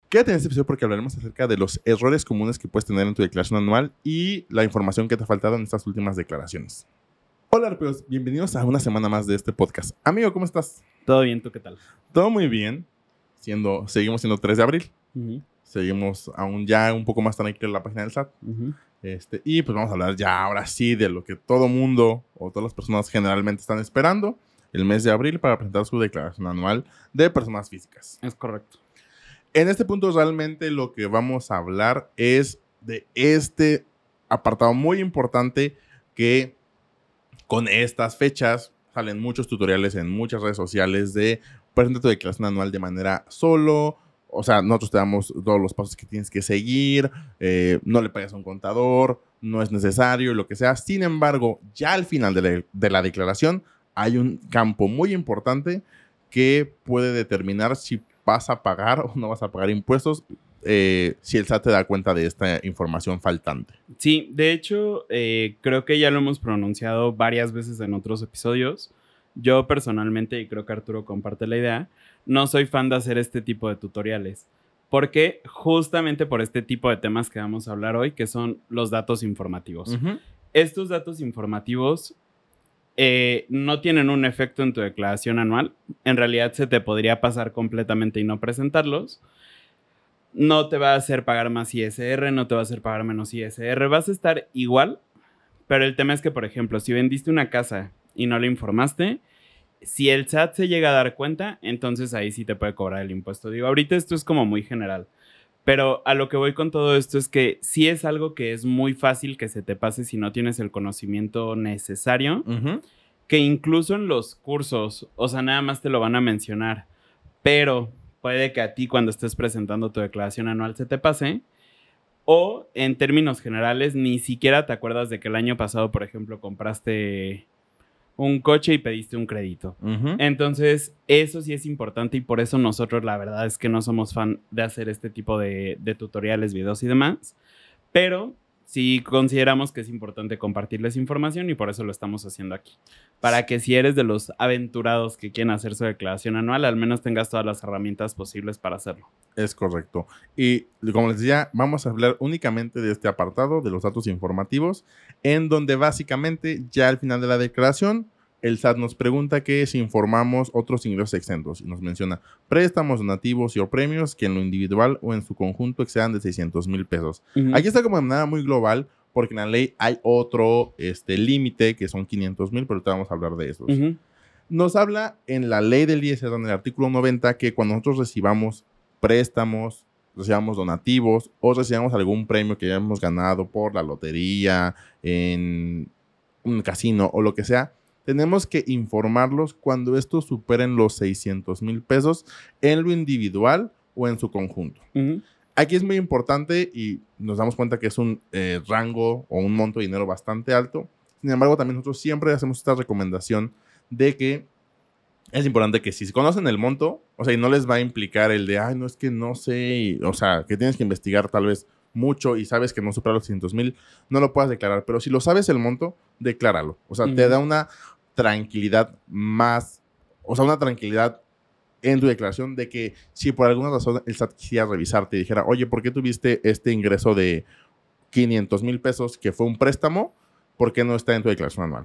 Quédate en este episodio porque hablaremos acerca de los errores comunes que puedes tener en tu declaración anual y la información que te ha faltado en estas últimas declaraciones. Hola, arpeos, bienvenidos a una semana más de este podcast. Amigo, ¿cómo estás? Todo bien, ¿tú qué tal? Todo muy bien. Seguimos siendo 3 de abril. Uh-huh. Seguimos aún ya un poco más tranquilo en la página del SAT. Uh-huh. Y pues vamos a hablar ya ahora sí de lo que todo mundo o todas las personas generalmente están esperando el mes de abril para presentar su declaración anual de personas físicas. Es correcto. En este punto realmente lo que vamos a hablar es de este apartado muy importante que con estas fechas salen muchos tutoriales en muchas redes sociales de presenta tu declaración anual de manera solo. O sea, nosotros te damos todos los pasos que tienes que seguir, no le pagues a un contador, no es necesario, lo que sea. Sin embargo, ya al final de la declaración hay un campo muy importante que puede determinar si vas a pagar o no vas a pagar impuestos si el SAT te da cuenta de esta información faltante. Sí, de hecho, creo que ya lo hemos pronunciado varias veces en otros episodios. Yo personalmente, y creo que Arturo comparte la idea, no soy fan de hacer este tipo de tutoriales. Porque justamente por este tipo de temas que vamos a hablar hoy, que son los datos informativos. Uh-huh. Estos datos informativos no tienen un efecto en tu declaración anual. En realidad se te podría pasar completamente y no presentarlos. No te va a hacer pagar más ISR, no te va a hacer pagar menos ISR. Vas a estar igual, pero el tema es que, por ejemplo, si vendiste una casa y no le informaste, si el SAT se llega a dar cuenta, entonces ahí sí te puede cobrar el impuesto. Digo, ahorita esto es como muy general, pero a lo que voy con todo esto es que sí es algo que es muy fácil que se te pase si no tienes el conocimiento necesario, Uh-huh. que incluso en los cursos, o sea, nada más te lo van a mencionar, pero puede que a ti cuando estés presentando tu declaración anual se te pase, o en términos generales ni siquiera te acuerdas de que el año pasado, por ejemplo, compraste un coche y pediste un crédito. Uh-huh. Entonces, eso sí es importante y por eso nosotros la verdad es que no somos fan de hacer este tipo de tutoriales, videos y demás, pero sí consideramos que es importante compartirles información y por eso lo estamos haciendo aquí. Para que si eres de los aventurados que quieren hacer su declaración anual, al menos tengas todas las herramientas posibles para hacerlo. Es correcto. Y como les decía, vamos a hablar únicamente de este apartado, de los datos informativos, en donde básicamente ya al final de la declaración, el SAT nos pregunta que si informamos otros ingresos exentos y nos menciona préstamos, donativos y o premios que en lo individual o en su conjunto excedan de 600,000 pesos. Uh-huh. Aquí está como de manera muy global, porque en la ley hay otro límite que son 500,000, pero ahorita vamos a hablar de esos. Uh-huh. Nos habla en la ley del ISR, en el artículo 90, que cuando nosotros recibamos préstamos, recibamos donativos o recibamos algún premio que hayamos ganado por la lotería, en un casino o lo que sea, tenemos que informarlos cuando estos superen los 600,000 pesos en lo individual o en su conjunto. Uh-huh. Aquí es muy importante y nos damos cuenta que es un rango o un monto de dinero bastante alto. Sin embargo, también nosotros siempre hacemos esta recomendación de que es importante que si conocen el monto, o sea, y no les va a implicar el de, ay, no, es que no sé, y, o sea, que tienes que investigar tal vez mucho y sabes que no supera los 600,000, no lo puedas declarar. Pero si lo sabes el monto, decláralo. O sea, te da una tranquilidad más, o sea, una tranquilidad en tu declaración de que si por alguna razón el SAT quisiera revisarte y dijera, oye, ¿por qué tuviste este ingreso de 500,000 pesos que fue un préstamo? ¿Por qué no está en tu declaración anual?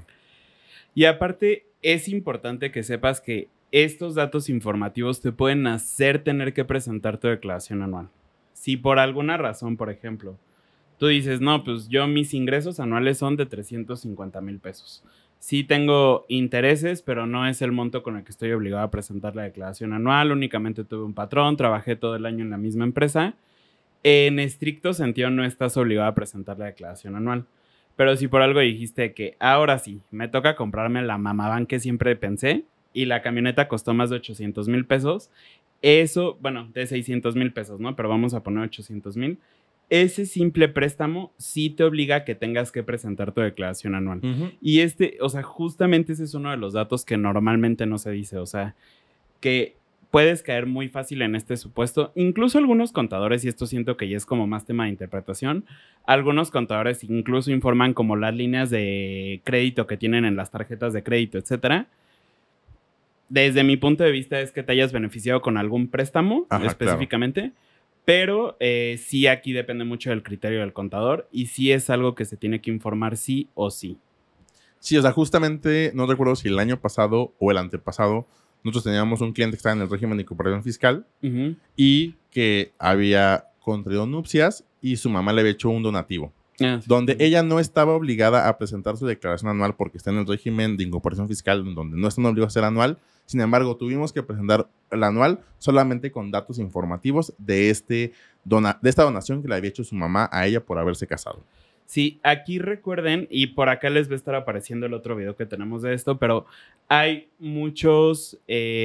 Y aparte, es importante que sepas que estos datos informativos te pueden hacer tener que presentar tu declaración anual. Si por alguna razón, por ejemplo, tú dices, no, pues yo mis ingresos anuales son de 350,000 pesos. Sí tengo intereses, pero no es el monto con el que estoy obligado a presentar la declaración anual. Únicamente tuve un patrón, trabajé todo el año en la misma empresa. En estricto sentido no estás obligado a presentar la declaración anual. Pero si por algo dijiste que ahora sí, me toca comprarme la Mamavan que siempre pensé y la camioneta costó más de 800,000 pesos, eso, bueno, de 600,000 pesos, ¿no? Pero vamos a poner 800,000. Ese simple préstamo sí te obliga a que tengas que presentar tu declaración anual. Uh-huh. Y o sea, justamente ese es uno de los datos que normalmente no se dice, o sea, que puedes caer muy fácil en este supuesto. Incluso algunos contadores, y esto siento que ya es como más tema de interpretación, algunos contadores incluso informan como las líneas de crédito que tienen en las tarjetas de crédito, etcétera. Desde mi punto de vista es que te hayas beneficiado con algún préstamo. Ajá, específicamente, claro. Pero sí aquí depende mucho del criterio del contador y sí es algo que se tiene que informar sí o sí. Sí, o sea, justamente no recuerdo si el año pasado o el antepasado nosotros teníamos un cliente que estaba en el régimen de cooperación fiscal y que había contraído nupcias y su mamá le había hecho un donativo. Donde ella no estaba obligada a presentar su declaración anual porque está en el régimen de incorporación fiscal donde no están obligados a hacer anual. Sin embargo, tuvimos que presentar el anual solamente con datos informativos de esta donación que le había hecho su mamá a ella por haberse casado. Sí, aquí recuerden, y por acá les va a estar apareciendo el otro video que tenemos de esto, pero hay muchos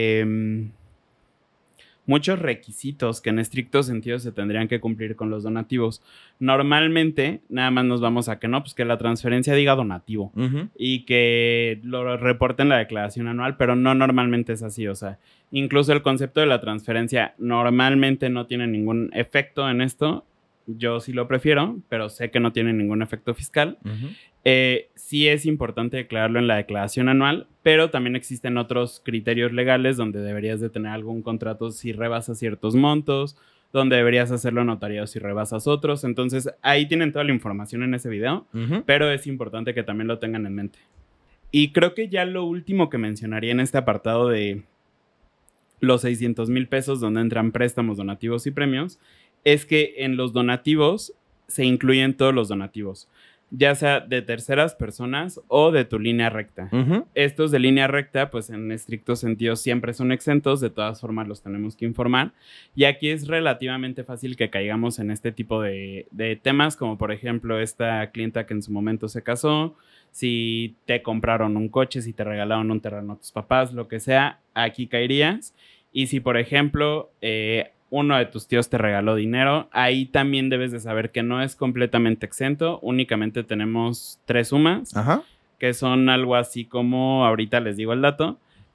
requisitos que en estricto sentido se tendrían que cumplir con los donativos. Normalmente, nada más nos vamos a que no, pues que la transferencia diga donativo y que lo reporten en la declaración anual, pero no normalmente es así. O sea, incluso el concepto de la transferencia normalmente no tiene ningún efecto en esto. Yo sí lo prefiero, pero sé que no tiene ningún efecto fiscal. Sí es importante declararlo en la declaración anual, pero también existen otros criterios legales donde deberías de tener algún contrato si rebasas ciertos montos, donde deberías hacerlo notariado si rebasas otros. Entonces, ahí tienen toda la información en ese video, pero es importante que también lo tengan en mente. Y creo que ya lo último que mencionaría en este apartado de los 600,000 pesos donde entran préstamos, donativos y premios, es que en los donativos se incluyen todos los donativos, ya sea de terceras personas o de tu línea recta. Estos de línea recta, pues en estricto sentido siempre son exentos, de todas formas los tenemos que informar. Y aquí es relativamente fácil que caigamos en este tipo de temas, como por ejemplo esta clienta que en su momento se casó, si te compraron un coche, si te regalaron un terreno a tus papás, lo que sea, aquí caerías. Y si, por ejemplo, uno de tus tíos te regaló dinero, ahí también debes de saber que no es completamente exento. Únicamente tenemos 3 sumas, que son algo así como, ahorita les digo el dato,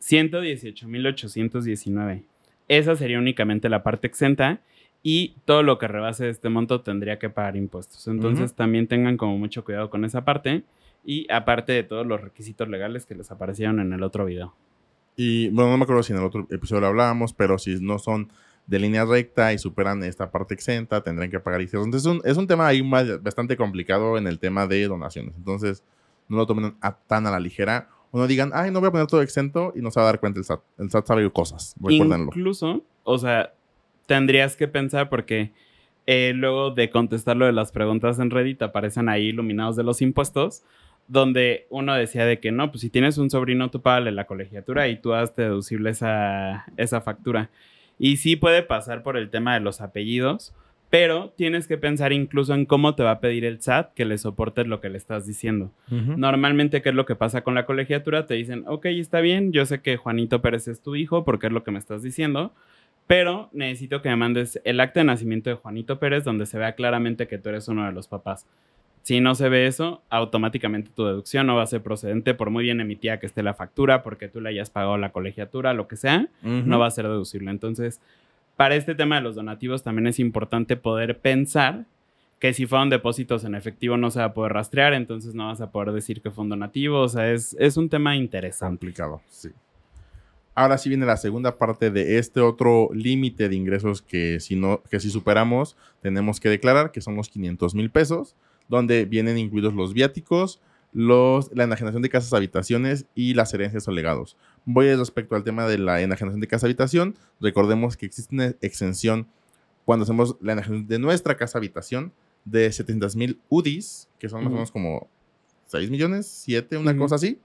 118,819. Esa sería únicamente la parte exenta y todo lo que rebase de este monto tendría que pagar impuestos. Entonces también tengan como mucho cuidado con esa parte y aparte de todos los requisitos legales que les aparecieron en el otro video. Y bueno, no me acuerdo si en el otro episodio lo hablábamos, pero si no son de línea recta y superan esta parte exenta, tendrán que pagar ICER. Entonces es un tema ahí bastante complicado en el tema de donaciones. Entonces no lo tomen tan a la ligera. O no digan, ay, no voy a poner todo exento y no se va a dar cuenta el SAT. El SAT sabe cosas, recuérdenlo. Incluso, o sea, tendrías que pensar porque luego de contestar lo de las preguntas en Reddit aparecen ahí iluminados de los impuestos, donde uno decía de que no, pues si tienes un sobrino, tú págale la colegiatura y tú hazte deducible esa factura. Y sí puede pasar por el tema de los apellidos, pero tienes que pensar incluso en cómo te va a pedir el SAT que le soportes lo que le estás diciendo. Normalmente, ¿qué es lo que pasa con la colegiatura? Te dicen, ok, está bien, yo sé que Juanito Pérez es tu hijo porque es lo que me estás diciendo, pero necesito que me mandes el acta de nacimiento de Juanito Pérez donde se vea claramente que tú eres uno de los papás. Si no se ve eso, automáticamente tu deducción no va a ser procedente, por muy bien emitida que esté la factura, porque tú le hayas pagado la colegiatura, lo que sea, no va a ser deducible. Entonces, para este tema de los donativos también es importante poder pensar que si fueron depósitos en efectivo no se va a poder rastrear, entonces no vas a poder decir que fue un donativo. O sea, es un tema interesante. Complicado, sí. Ahora sí viene la segunda parte de este otro límite de ingresos que si superamos tenemos que declarar, que son los 500,000 pesos, donde vienen incluidos los viáticos, la enajenación de casas habitaciones y las herencias o legados. Voy respecto al tema de la enajenación de casa habitación. Recordemos que existe una exención cuando hacemos la enajenación de nuestra casa habitación de 700,000 UDIs, que son más o menos como 6 millones, 7, una cosa así.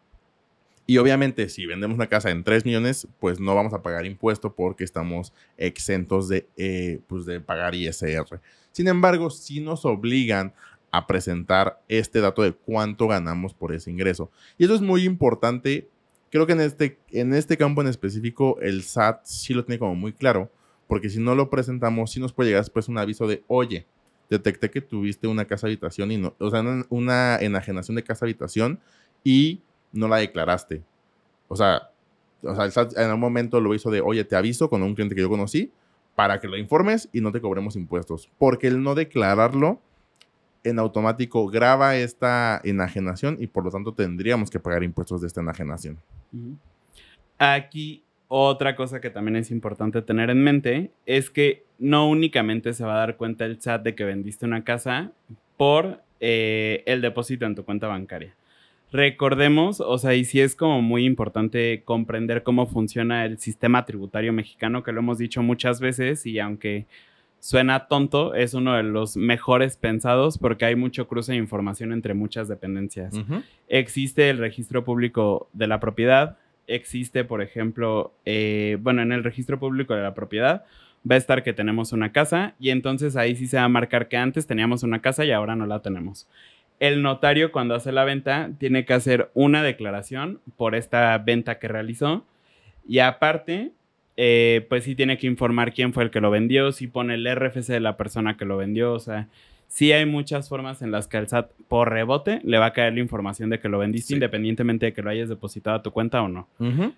Y obviamente, si vendemos una casa en 3 millones, pues no vamos a pagar impuesto porque estamos exentos de pagar ISR. Sin embargo, sí nos obligan a presentar este dato de cuánto ganamos por ese ingreso. Y eso es muy importante. Creo que en este campo en específico, el SAT sí lo tiene como muy claro, porque si no lo presentamos, sí nos puede llegar después un aviso de, oye, detecté que tuviste una casa habitación y no, o sea, una enajenación de casa habitación y no la declaraste. O sea, el SAT en algún momento lo hizo de, oye, te aviso con un cliente que yo conocí para que lo informes y no te cobremos impuestos. Porque el no declararlo en automático grava esta enajenación y por lo tanto tendríamos que pagar impuestos de esta enajenación. Aquí otra cosa que también es importante tener en mente es que no únicamente se va a dar cuenta el SAT de que vendiste una casa por el depósito en tu cuenta bancaria. Recordemos, o sea, y sí es como muy importante comprender cómo funciona el sistema tributario mexicano, que lo hemos dicho muchas veces y aunque suena tonto, es uno de los mejores pensados porque hay mucho cruce de información entre muchas dependencias. Existe el registro público de la propiedad, existe, por ejemplo, bueno, en el registro público de la propiedad va a estar que tenemos una casa y entonces ahí sí se va a marcar que antes teníamos una casa y ahora no la tenemos. El notario cuando hace la venta tiene que hacer una declaración por esta venta que realizó y aparte, pues sí tiene que informar quién fue el que lo vendió, si pone el RFC de la persona que lo vendió, o sea, sí hay muchas formas en las que al SAT por rebote le va a caer la información de que lo vendiste independientemente de que lo hayas depositado a tu cuenta o no.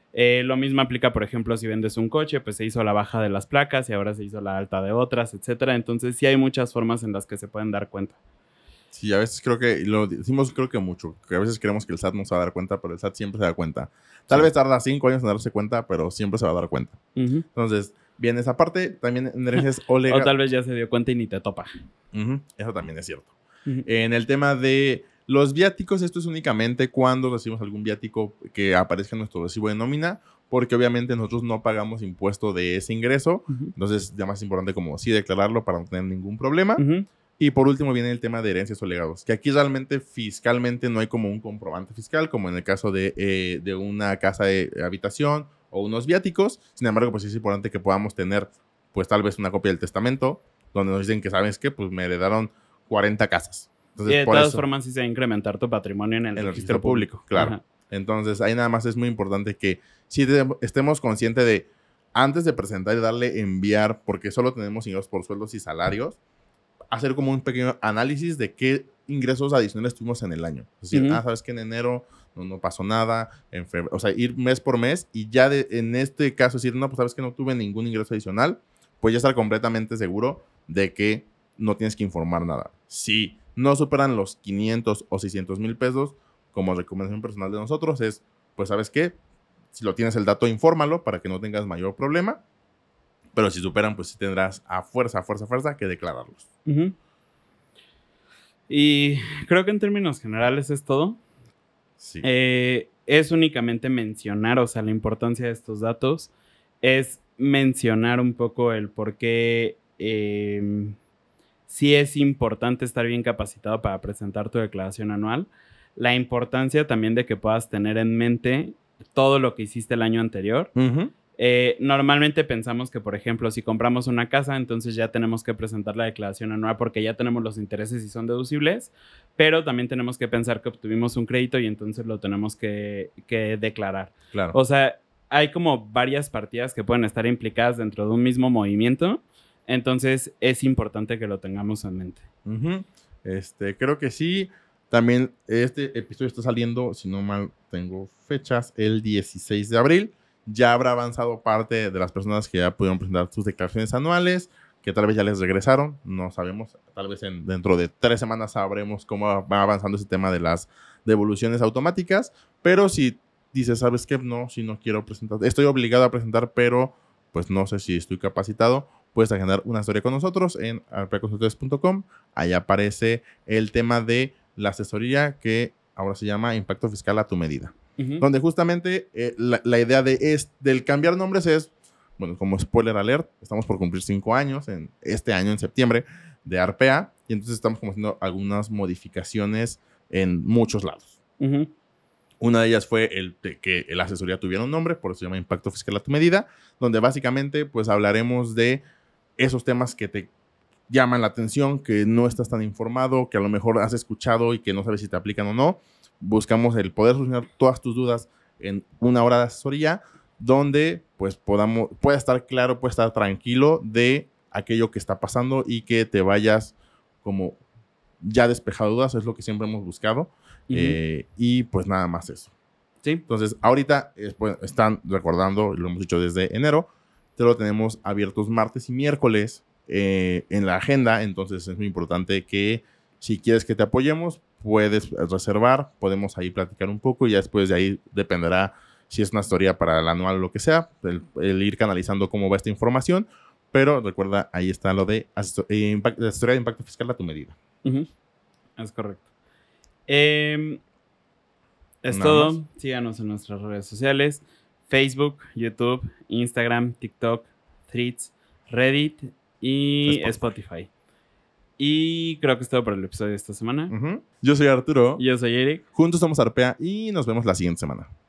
Lo mismo aplica, por ejemplo, si vendes un coche, pues se hizo la baja de las placas y ahora se hizo la alta de otras, etcétera. Entonces sí hay muchas formas en las que se pueden dar cuenta. Sí, a veces creo que, lo decimos creo que mucho, que a veces creemos que el SAT no se va a dar cuenta, pero el SAT siempre se da cuenta. Tal vez tarda 5 años en darse cuenta, pero siempre se va a dar cuenta. Entonces, bien, esa parte también en herencias o o tal vez ya se dio cuenta y ni te topa. Eso también es cierto. En el tema de los viáticos, esto es únicamente cuando recibimos algún viático que aparezca en nuestro recibo de nómina, porque obviamente nosotros no pagamos impuesto de ese ingreso. Entonces, ya más importante como sí declararlo para no tener ningún problema. Y por último viene el tema de herencias o legados, que aquí realmente fiscalmente no hay como un comprobante fiscal, como en el caso de una casa de habitación o unos viáticos. Sin embargo, pues es importante que podamos tener, pues tal vez una copia del testamento, donde nos dicen que, ¿sabes qué? Pues me heredaron 40 casas. Entonces, y de todas formas sí se va a incrementar tu patrimonio en el registro público. Claro. Ajá. Entonces, ahí nada más es muy importante que sí estemos conscientes de, antes de presentar y darle enviar, porque solo tenemos ingresos por sueldos y salarios, hacer como un pequeño análisis de qué ingresos adicionales tuvimos en el año. Es decir, sabes que en enero no pasó nada, en febrero, o sea, ir mes por mes y ya en este caso decir, no, pues sabes que no tuve ningún ingreso adicional, pues ya estar completamente seguro de que no tienes que informar nada. Si no superan los 500 o 600 mil pesos, como recomendación personal de nosotros es, pues sabes qué, si lo tienes el dato, infórmalo para que no tengas mayor problema. Pero si superan, pues sí tendrás a fuerza que declararlos. Y creo que en términos generales es todo. Sí. Es únicamente mencionar, o sea, la importancia de estos datos. Es mencionar un poco el por qué sí es importante estar bien capacitado para presentar tu declaración anual. La importancia también de que puedas tener en mente todo lo que hiciste el año anterior. Normalmente pensamos que, por ejemplo, si compramos una casa, entonces ya tenemos que presentar la declaración anual porque ya tenemos los intereses y son deducibles, pero también tenemos que pensar que obtuvimos un crédito y entonces lo tenemos que declarar. Claro. O sea, hay como varias partidas que pueden estar implicadas dentro de un mismo movimiento, entonces es importante que lo tengamos en mente. Creo que sí. También este episodio está saliendo, si no mal tengo fechas, el 16 de abril. Ya habrá avanzado parte de las personas que ya pudieron presentar sus declaraciones anuales, que tal vez ya les regresaron, no sabemos, tal vez dentro de 3 semanas sabremos cómo va avanzando ese tema de las devoluciones automáticas, pero si dices, ¿sabes qué? No, si no quiero presentar, estoy obligado a presentar, pero pues no sé si estoy capacitado, puedes agendar una historia con nosotros en arpeaconsultores.com. Ahí aparece el tema de la asesoría que ahora se llama Impacto Fiscal a tu medida. Donde justamente la idea del cambiar nombres es, bueno, como spoiler alert, estamos por cumplir 5 años este año, en septiembre, de Arpea, y entonces estamos como haciendo algunas modificaciones en muchos lados. Una de ellas fue que la asesoría tuviera un nombre, por eso se llama Impacto Fiscal a tu medida, donde básicamente pues hablaremos de esos temas que te llaman la atención, que no estás tan informado, que a lo mejor has escuchado y que no sabes si te aplican o no. Buscamos el poder solucionar todas tus dudas en 1 hora de asesoría, donde pues puedas estar claro, puedas estar tranquilo de aquello que está pasando y que te vayas como ya despejado dudas, es lo que siempre hemos buscado. Y pues nada más eso. Sí. Entonces, ahorita pues, están recordando, lo hemos dicho desde enero, te lo tenemos abiertos martes y miércoles en la agenda, entonces es muy importante que si quieres que te apoyemos, puedes reservar, podemos ahí platicar un poco y ya después de ahí dependerá si es una asesoría para el anual o lo que sea, el ir canalizando cómo va esta información. Pero recuerda, ahí está lo de asesoría de impacto fiscal a tu medida. Es correcto. Es Nada todo. más. Síganos en nuestras redes sociales: Facebook, YouTube, Instagram, TikTok, Threads, Reddit y Spotify. Y creo que es todo por el episodio de esta semana. Yo soy Arturo. Yo soy Eric. Juntos somos Arpea y nos vemos la siguiente semana.